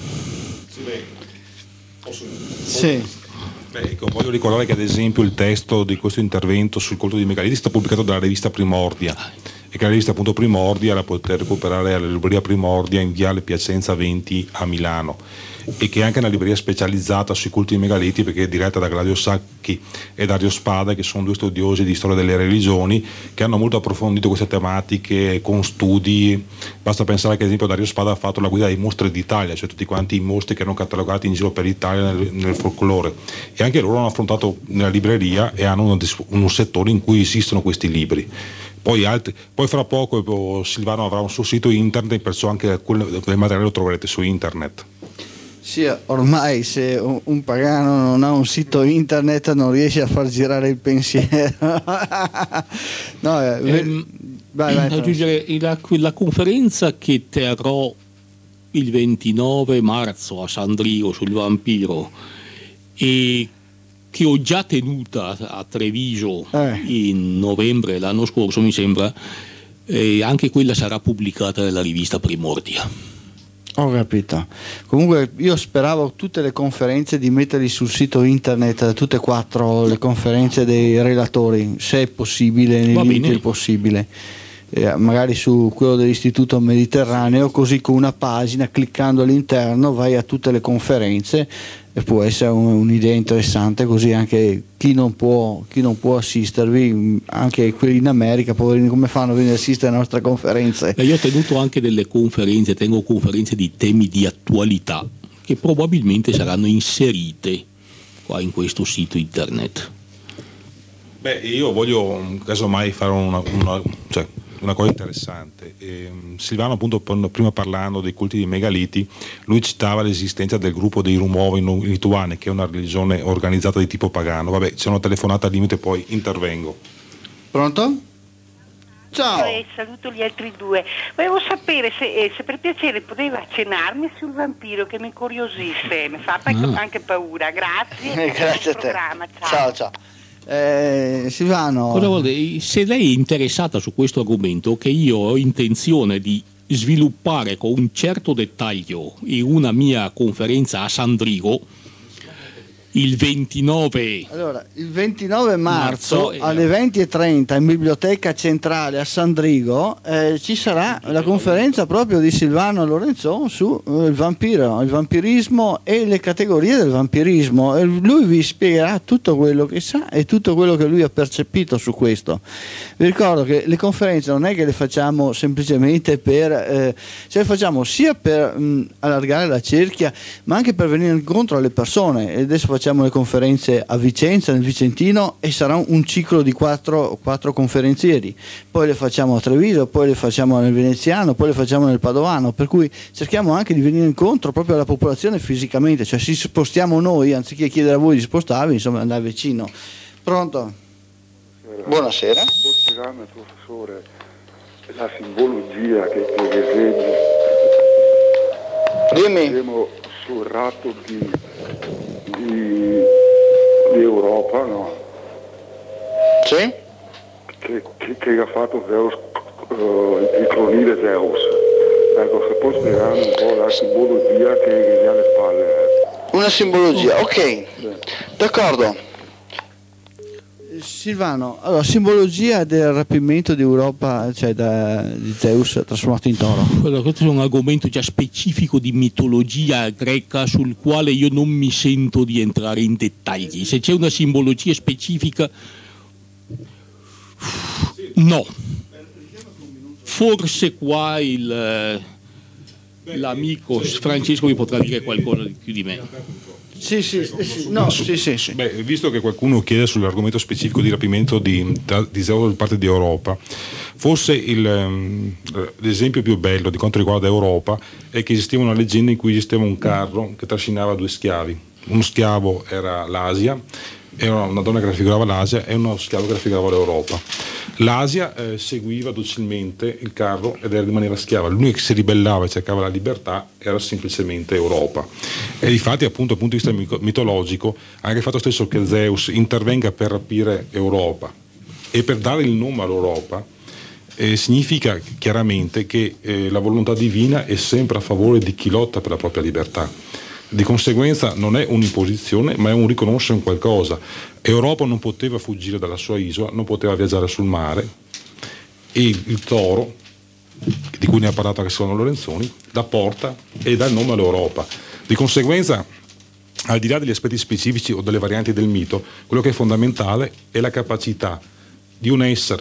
Sì. Beh, ecco, voglio ricordare che ad esempio il testo di questo intervento sul culto di megaliti è stato pubblicato dalla rivista Primordia, e che la rivista appunto Primordia la potete recuperare alla libreria Primordia in Viale Piacenza venti a Milano, e che è anche una libreria specializzata sui culti di megaliti, perché è diretta da Gladio Sacchi e Dario Spada, che sono due studiosi di storia delle religioni che hanno molto approfondito queste tematiche con studi. Basta pensare che ad esempio Dario Spada ha fatto la guida dei mostri d'Italia, cioè tutti quanti i mostri che erano catalogati in giro per l'Italia nel, nel folklore, e anche loro hanno affrontato nella libreria e hanno un, un settore in cui esistono questi libri. Poi, altri, poi fra poco Silvano avrà un suo sito internet, perciò anche quel, quel materiale lo troverete su internet. Sì, ormai se un, un pagano non ha un sito internet non riesce a far girare il pensiero. No, eh, Ehm, vai, vai, aggiungere la, la conferenza che terrò il ventinove marzo a San Drigo sul vampiro, e che ho già tenuta a Treviso Eh. in novembre l'anno scorso, mi sembra, e anche quella sarà pubblicata nella rivista Primordia. Ho capito. Comunque io speravo tutte le conferenze di metterli sul sito internet, tutte e quattro le conferenze dei relatori, se è possibile, nei Va limiti bene. del possibile. Eh, magari su quello dell'Istituto Mediterraneo, così con una pagina, cliccando all'interno vai a tutte le conferenze, e può essere un- un'idea interessante, così anche chi non può, chi non può assistervi, anche quelli in America, poverini, come fanno a venire a assistere alle nostre conferenze? E io ho tenuto anche delle conferenze, tengo conferenze di temi di attualità che probabilmente saranno inserite qua in questo sito internet. Beh, io voglio casomai fare una, una cioè, una cosa interessante. Eh, Silvano, appunto, prima parlando dei culti dei megaliti, lui citava l'esistenza del gruppo dei Rumovi in Lituania, che è una religione organizzata di tipo pagano. Vabbè, c'è una telefonata al limite, poi intervengo. Pronto? Ciao. E saluto gli altri due. Volevo sapere se, eh, se per piacere poteva accennarmi sul vampiro, che mi incuriosisce, mi fa anche, Ah. anche paura. Grazie. Eh, grazie a Buon te. programma, Ciao, ciao. Eh, Silvano. Cosa vuol dire? Se lei è interessata su questo argomento, che io ho intenzione di sviluppare con un certo dettaglio in una mia conferenza a Sandrigo il ventinove. Allora, il ventinove marzo, Marzo, eh, alle venti e trenta in Biblioteca Centrale a Sandrigo eh, ci sarà la conferenza proprio di Silvano Lorenzon su eh, il vampiro, il vampirismo e le categorie del vampirismo. E lui vi spiegherà tutto quello che sa e tutto quello che lui ha percepito su questo. Vi ricordo che le conferenze non è che le facciamo semplicemente per, eh, ce le facciamo sia per mh, allargare la cerchia, ma anche per venire incontro alle persone. E adesso facciamo le conferenze a Vicenza, nel Vicentino, e sarà un ciclo di quattro, quattro conferenzieri. Poi le facciamo a Treviso, poi le facciamo nel Veneziano, poi le facciamo nel Padovano, per cui cerchiamo anche di venire incontro proprio alla popolazione fisicamente, cioè ci spostiamo noi anziché chiedere a voi di spostarvi, insomma andare vicino. Pronto? Buonasera. Può spiegarmi, professore, la simbologia che, che vedi Dimmi. abbiamo sul ratto di, di, di Europa, no? Sì? Che, che, che ha fatto Zeus, uh, il clonile Zeus. Ecco, se può spiegarmi un po' la simbologia che, che gli ha alle spalle. eh. Una simbologia, ok. Sì. D'accordo. Silvano, allora, simbologia del rapimento di Europa, cioè da, di Zeus trasformato in toro. Allora, questo è un argomento già specifico di mitologia greca sul quale io non mi sento di entrare in dettagli. Se c'è una simbologia specifica, no. Forse qua il, l'amico Francesco mi potrà dire qualcosa di più di me. Sì, sì, sì, no, sì, sì, sì. Beh, visto che qualcuno chiede sull'argomento specifico di rapimento di, di Zeus da parte di Europa, forse il, um, l'esempio più bello di quanto riguarda Europa è che esisteva una leggenda in cui esisteva un carro che trascinava due schiavi. Uno schiavo era l'Asia, era una donna che raffigurava l'Asia, e uno schiavo che raffigurava l'Europa. L'Asia eh, seguiva docilmente il carro ed era di maniera schiava. L'unica che si ribellava e cercava la libertà era semplicemente Europa. E difatti, appunto, dal punto di vista mitologico, anche il fatto stesso che Zeus intervenga per rapire Europa e per dare il nome all'Europa eh, significa chiaramente che eh, la volontà divina è sempre a favore di chi lotta per la propria libertà. Di conseguenza non è un'imposizione, ma è un riconoscere un qualcosa. Europa non poteva fuggire dalla sua isola, non poteva viaggiare sul mare, e il toro, di cui ne ha parlato anche Silvano Lorenzoni, la porta e dà il nome all'Europa. Di conseguenza, al di là degli aspetti specifici o delle varianti del mito, quello che è fondamentale è la capacità di un essere,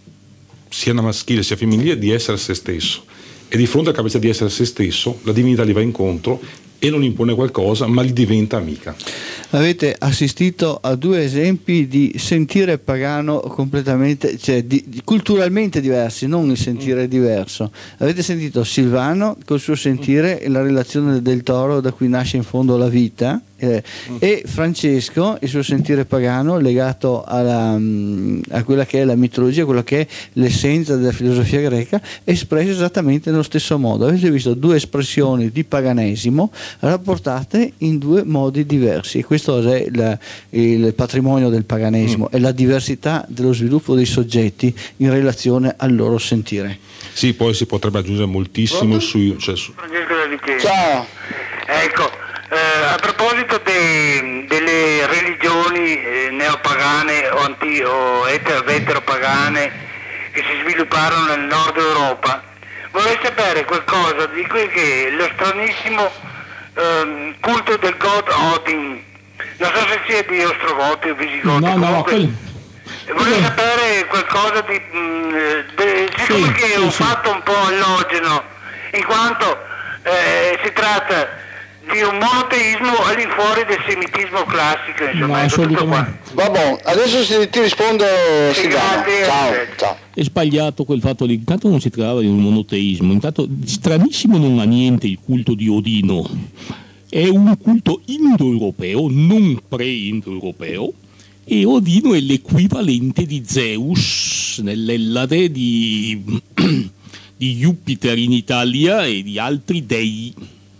sia maschile sia femminile, di essere se stesso. E di fronte alla capacità di essere se stesso, la divinità gli va incontro e non impone qualcosa, ma gli diventa amica. Avete assistito a due esempi di sentire pagano completamente, cioè di, di, culturalmente diversi, non il sentire mm. diverso. Avete sentito Silvano col suo sentire e la relazione del toro da cui nasce in fondo la vita, eh, mm. e Francesco il suo sentire pagano legato alla, a quella che è la mitologia, quella che è l'essenza della filosofia greca, espressa esattamente nello stesso modo. Avete visto due espressioni di paganesimo rapportate in due modi diversi, e questo è la, il patrimonio del paganesimo, mm. è la diversità dello sviluppo dei soggetti in relazione al loro sentire. Sì, poi si potrebbe aggiungere moltissimo sui, cioè, su... Ciao. Ecco, eh, a proposito de, delle religioni eh, neopagane o, anti, o eter, veteropagane che si svilupparono nel nord Europa, vorrei sapere qualcosa di quel che lo stranissimo ehm, culto del god Odin, non so se sia di Ostrogoti o Visigoti. No, no, quel... vorrei sapere qualcosa di mh, de, siccome sì, che è sì, un sì. fatto un po' allogeno, in quanto eh, si tratta di un monoteismo all'infuori del semitismo classico, insomma. No, ecco, tutto qua. Vabbè, adesso si, ti rispondo Sì, Silvano. grazie. Ciao, ciao. È sbagliato quel fatto lì, intanto non si trattava di un monoteismo, intanto stranissimo non ha niente il culto di Odino, è un culto indoeuropeo, non pre-indoeuropeo, e Odino è l'equivalente di Zeus nell'Ellade, di, di Jupiter in Italia e di altri dei.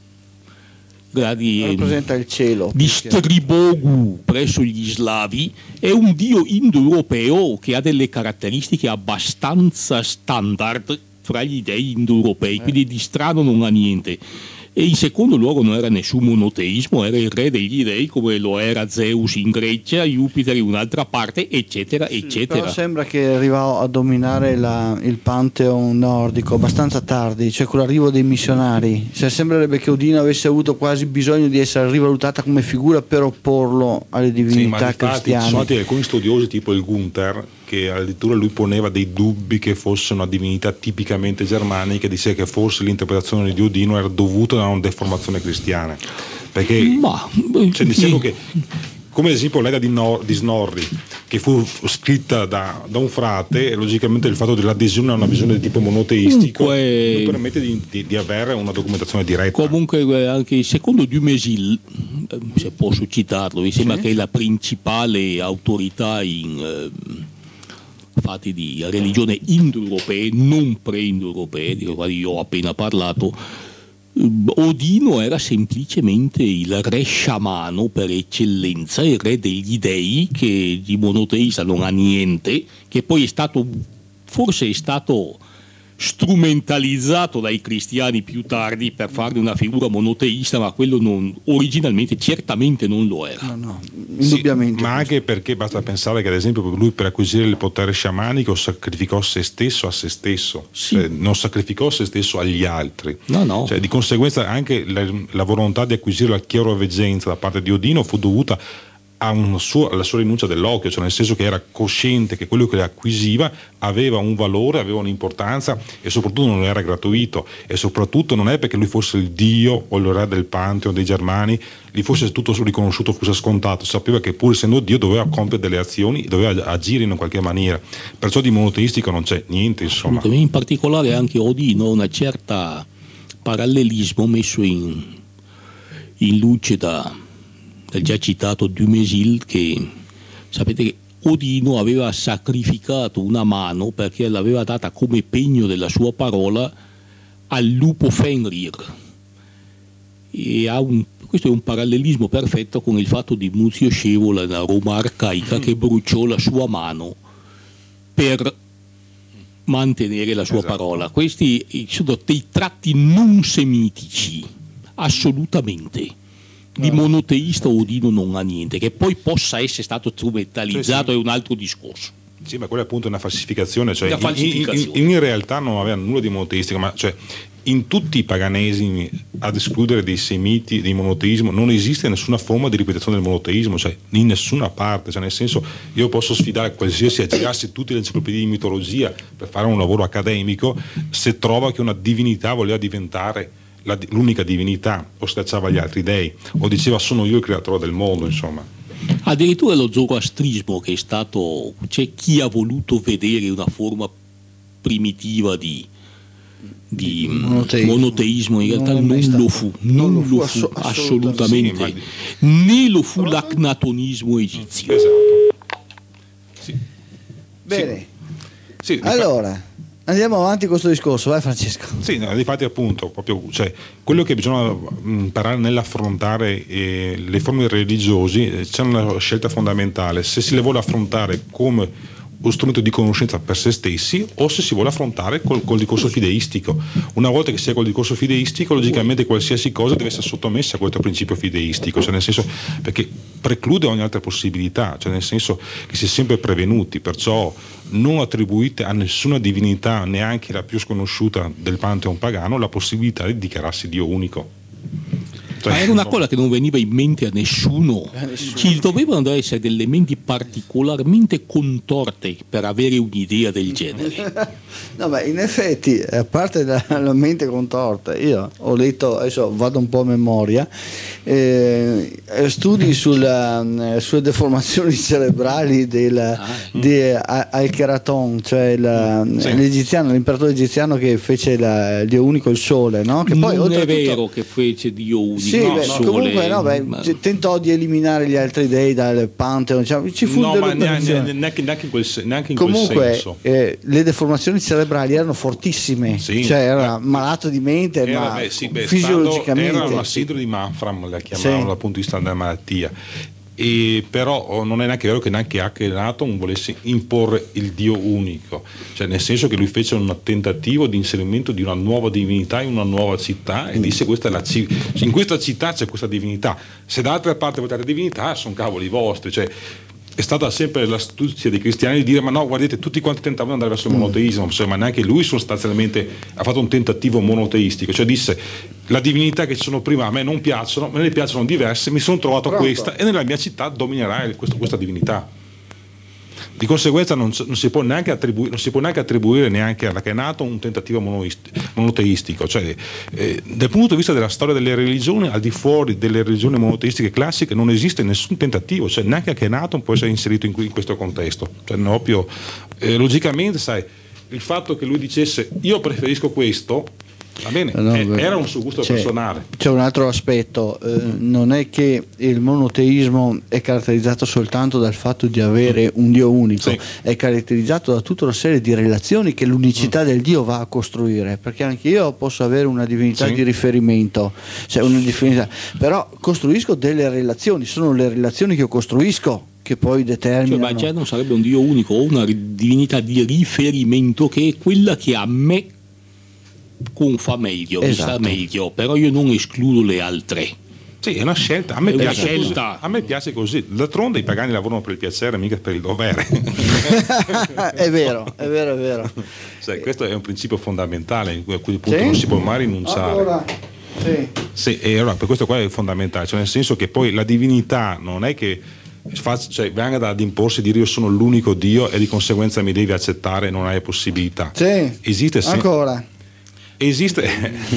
Di, Rappresenta il cielo. di Stribogu presso gli slavi, è un dio indoeuropeo che ha delle caratteristiche abbastanza standard fra gli dei indoeuropei, eh. quindi di strano non ha niente. E in secondo luogo non era nessun monoteismo, era il re degli dei come lo era Zeus in Grecia, Jupiter in un'altra parte, eccetera, sì, eccetera. Però sembra che arrivò a dominare la, il pantheon nordico abbastanza tardi, cioè con l'arrivo dei missionari. Cioè, sembrerebbe che Odino avesse avuto quasi bisogno di essere rivalutata come figura per opporlo alle divinità sì, cristiane. Ci sono stati alcuni studiosi tipo il Gunther che addirittura lui poneva dei dubbi che fosse una divinità tipicamente germanica, diceva che forse l'interpretazione di Odino era dovuta da una deformazione cristiana, perché Ma, cioè, diciamo che come ad esempio l'Eda di, no, di Snorri, che fu scritta da, da un frate, e logicamente il fatto dell'adesione a una visione di tipo monoteistico comunque, non permette di, di, di avere una documentazione diretta. Comunque anche il secondo Dumézil, se posso citarlo, mi sembra sì. che è la principale autorità in eh, fatti di religione indoeuropee, non pre-indoeuropee, di cui io ho appena parlato. Odino era semplicemente il re sciamano per eccellenza, il re degli dei, che di monoteista non ha niente, che poi è stato, forse è stato strumentalizzato dai cristiani più tardi per farne una figura monoteista, ma quello non, originalmente certamente non lo era. No, no, indubbiamente. Sì, ma anche perché basta pensare che ad esempio lui per acquisire il potere sciamanico sacrificò se stesso a se stesso, sì. cioè, non sacrificò se stesso agli altri. No, no. Cioè, di conseguenza anche la, la volontà di acquisire la chiaroveggenza da parte di Odino fu dovuta a un suo, alla sua rinuncia dell'occhio, cioè nel senso che era cosciente che quello che acquisiva aveva un valore, aveva un'importanza e soprattutto non era gratuito, e soprattutto non è perché lui fosse il dio o il re del Pantheon dei Germani gli fosse tutto riconosciuto, fosse scontato, sapeva che pur essendo dio doveva compiere delle azioni, doveva agire in qualche maniera, perciò di monoteistico non c'è niente, insomma. In particolare anche Odino una certa parallelismo messo in, in luce da del già citato Dumézil, che sapete che Odino aveva sacrificato una mano perché l'aveva data come pegno della sua parola al lupo Fenrir, e ha un, questo è un parallelismo perfetto con il fatto di Muzio Scevola nella Roma arcaica, che bruciò la sua mano per mantenere la sua esatto. parola. Questi sono dei tratti non semitici, assolutamente. Di monoteista Odino non ha niente, che poi possa essere stato strumentalizzato, cioè, sì. è un altro discorso. Sì, ma quella appunto è una falsificazione, cioè una falsificazione. In, in, in realtà non aveva nulla di monoteistico, ma cioè in tutti i paganesimi, ad escludere dei semiti, di monoteismo, non esiste nessuna forma di ripetizione del monoteismo, cioè in nessuna parte, cioè nel senso io posso sfidare qualsiasi, girasse tutte le enciclopedie di mitologia per fare un lavoro accademico, se trova che una divinità voleva diventare La, l'unica divinità, o scacciava gli altri dei, o diceva sono io il creatore del mondo, insomma. Addirittura lo zoroastrismo, che è stato, c'è chi ha voluto vedere una forma primitiva di, di monoteismo. monoteismo, in realtà non, non lo fu, non, non lo fu, lo fu ass- assolutamente, assolutamente. Sì, né lo fu l'acnatonismo egizio. Esatto. Sì. Bene, sì. Sì, allora andiamo avanti con questo discorso, vai Francesco. Sì, no, difatti appunto, proprio, cioè, quello che bisogna imparare nell'affrontare eh, le forme religiose, eh, c'è una scelta fondamentale, se si le vuole affrontare come uno strumento di conoscenza per se stessi o se si vuole affrontare col, col discorso fideistico. Una volta che si è col discorso fideistico, logicamente qualsiasi cosa deve essere sottomessa a questo principio fideistico, cioè nel senso, perché preclude ogni altra possibilità, cioè nel senso che si è sempre prevenuti, perciò non attribuite a nessuna divinità, neanche la più sconosciuta del pantheon pagano, la possibilità di dichiararsi Dio unico. Cioè, Ma era una no. cosa che non veniva in mente a nessuno. nessuno. Ci dovevano essere delle menti particolarmente contorte per avere un'idea del genere. No, beh, in effetti, a parte la, la mente contorta, io ho letto, adesso vado un po' a memoria, eh, studi sulla, eh, sulle deformazioni cerebrali del, Ah, di A- Al-Keraton, cioè la- Sì. l'egiziano, l'imperatore egiziano che fece la- il dio unico, il sole, no? Che poi, non è oltretutto- vero che fece Dio unico, Sì, il beh, sole, comunque no, beh, ma- c- tentò di eliminare gli altri dei dal Pantheon, cioè, ci fu No, ma dell'operazione. neanche, neanche, neanche in quel, se- neanche in quel Comunque senso. eh, le deformazioni cerebrali erano fortissime, Sì. cioè era malato di mente, Era, ma beh, sì, beh, fisiologicamente. stando- era una sindrome di Manfram, la chiamavano Sì. dal punto di vista della malattia. E però oh, non è neanche vero che neanche Akhenaton volesse imporre il Dio unico, cioè nel senso che lui fece un tentativo di inserimento di una nuova divinità in una nuova città e disse questa è la ci- in questa città c'è questa divinità, se da altre parti volete la divinità sono cavoli vostri, cioè è stata sempre l'astuzia dei cristiani di dire ma no guardate tutti quanti tentavano di andare verso il monoteismo, cioè, ma neanche lui sostanzialmente ha fatto un tentativo monoteistico, cioè disse la divinità che ci sono prima a me non piacciono, me ne piacciono diverse, mi sono trovato Pronto. questa e nella mia città dominerà il- questo- questa divinità. Di conseguenza non, non, si può neanche attribuire, non si può neanche attribuire neanche alla che è nato un tentativo monoist- monoteistico, cioè eh, dal punto di vista della storia delle religioni, al di fuori delle religioni monoteistiche classiche non esiste nessun tentativo, cioè neanche che è nato può essere inserito in, in questo contesto, cioè proprio, eh, logicamente sai il fatto che lui dicesse io preferisco questo, va bene, No, eh, beh, era un suo gusto c'è- personale. C'è un altro aspetto, eh, non è che il monoteismo è caratterizzato soltanto dal fatto di avere un Dio unico, Sì. è caratterizzato da tutta una serie di relazioni che l'unicità del Dio va a costruire, perché anche io posso avere una divinità Sì. di riferimento, cioè una divinità, però costruisco delle relazioni, sono le relazioni che io costruisco che poi Cioè, determinano. ma già non sarebbe un Dio unico o una ri- divinità di riferimento che è quella che a me confa meglio, mi sta Esatto. meglio, però io non escludo le altre. Sì, è una scelta, a me È una piace così. scelta. A me piace così. D'altronde i pagani lavorano per il piacere, mica per il dovere. È vero, è vero, è vero. Cioè, questo è un principio fondamentale in cui a cui appunto Sì? non si può mai rinunciare. Allora, sì. Sì, e allora per questo qua è fondamentale, cioè nel senso che poi la divinità non è che fa- cioè, venga ad imporsi e dire io sono l'unico Dio e di conseguenza mi devi accettare, non hai possibilità. Sì. Esiste sempre. Ancora. Esiste,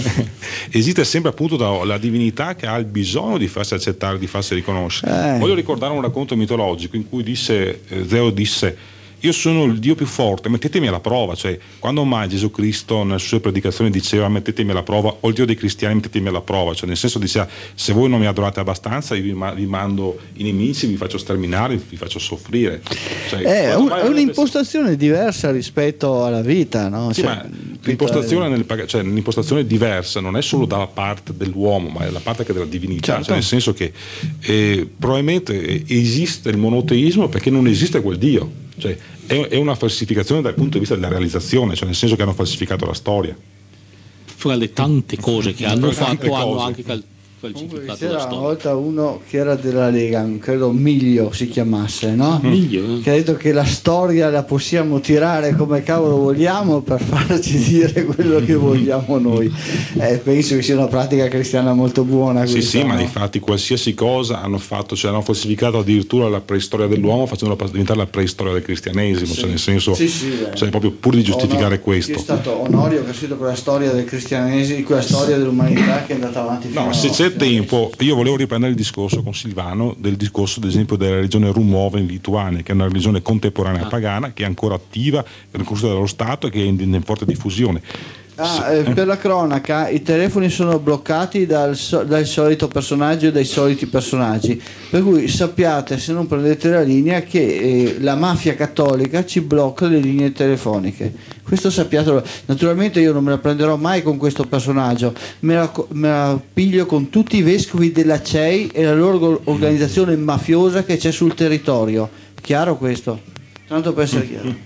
esiste sempre appunto da- la divinità che ha il bisogno di farsi accettare, di farsi riconoscere. Eh. Voglio ricordare un racconto mitologico in cui disse, eh, Zeo disse io sono il Dio più forte, mettetemi alla prova, cioè quando mai Gesù Cristo nelle sue predicazioni diceva mettetemi alla prova, o il Dio dei cristiani mettetemi alla prova, cioè nel senso diceva se voi non mi adorate abbastanza io vi, ma- vi mando i nemici, vi faccio sterminare, vi faccio soffrire. Cioè, È, quando un- mai è avrebbe- un'impostazione diversa rispetto alla vita, no? Sì, Cioè, ma l'impostazione, nel, pag- cioè, l'impostazione diversa non è solo dalla parte dell'uomo, ma è la parte anche della divinità, Certo. cioè nel senso che eh, probabilmente eh, esiste il monoteismo perché non esiste quel Dio, cioè è, è una falsificazione dal punto di vista della realizzazione, cioè nel senso che hanno falsificato la storia. Fra le tante cose che hanno Fra le tante fatto hanno cose. anche cal- Comunque falsificato c'era la una storia. volta uno che era della Lega, credo Miglio si chiamasse, no? Miglio, eh? Che ha detto che la storia la possiamo tirare come cavolo vogliamo per farci dire quello che vogliamo noi. Eh, penso che sia una pratica cristiana molto buona Sì, questa, sì, ma no? infatti qualsiasi cosa hanno fatto, cioè hanno falsificato addirittura la preistoria dell'uomo facendola diventare la preistoria del cristianesimo, cioè nel senso, Sì, sì, beh. cioè proprio pur di giustificare Ono- questo. Chi è stato Onorio che ha scritto quella storia del cristianesimo, quella storia dell'umanità che è andata avanti fino No, a se c'è fino a tempo, io volevo riprendere il discorso con Silvano del discorso, ad esempio, della religione Rumova in Lituania, che è una religione contemporanea pagana, che è ancora attiva, è riconosciuta dallo Stato e che è in, in forte diffusione. Ah, eh, per la cronaca, i telefoni sono bloccati dal, so- dal solito personaggio e dai soliti personaggi, per cui sappiate, se non prendete la linea, che eh, la mafia cattolica ci blocca le linee telefoniche. Questo sappiatelo. Naturalmente io non me la prenderò mai con questo personaggio, me la, co- me la piglio con tutti i vescovi della C E I e la loro organizzazione mafiosa che c'è sul territorio. Chiaro questo? Tanto per essere chiaro.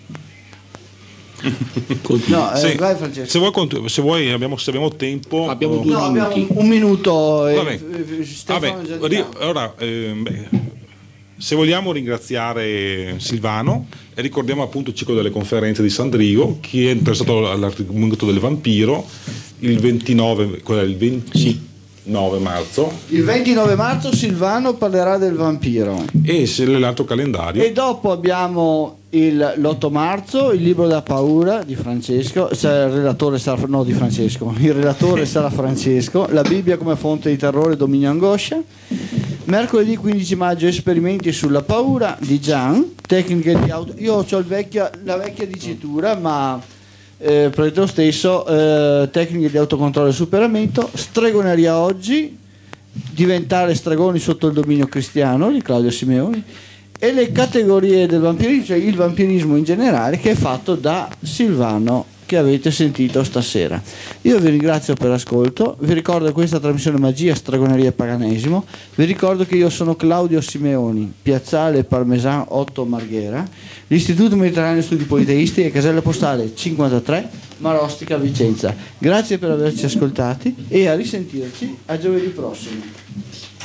Continua. No, eh, Sì, vai Francesco. se vuoi, cont- se vuoi abbiamo, se abbiamo tempo. Abbiamo oh, due No, abbiamo minuti. un, un minuto. eh, Vabbè. eh, Stefano Vabbè, già ri- diciamo. allora, ehm, beh, se vogliamo ringraziare Silvano e ricordiamo appunto il ciclo delle conferenze di Sandrigo, chi è interessato all'argomento del vampiro, il ventinove, quella il venti, Sì. nove marzo. Il ventinove marzo Silvano parlerà del vampiro. E se l'altro calendario. E dopo abbiamo il, l'otto marzo il libro della paura di Francesco, cioè il relatore sarà, no, di Francesco, il relatore sarà Francesco, la Bibbia come fonte di terrore, dominio, angoscia. Mercoledì quindici maggio esperimenti sulla paura di Gian, tecniche di auto. Io ho vecchia, la vecchia dicitura, ma eh, prendete lo stesso, eh, tecniche di autocontrollo e superamento. Stregoneria oggi, diventare stregoni sotto il dominio cristiano di Claudio Simeoni, e le categorie del vampirismo, cioè il vampirismo in generale, che è fatto da Silvano, che avete sentito stasera. Io vi ringrazio per l'ascolto, vi ricordo che questa trasmissione Magia, Stregoneria e Paganesimo, vi ricordo che io sono Claudio Simeoni, Piazzale Parmesan otto Marghera, l'Istituto Mediterraneo Studi Politeisti e casella postale cinquantatré Marostica Vicenza. Grazie per averci ascoltati e a risentirci a giovedì prossimo.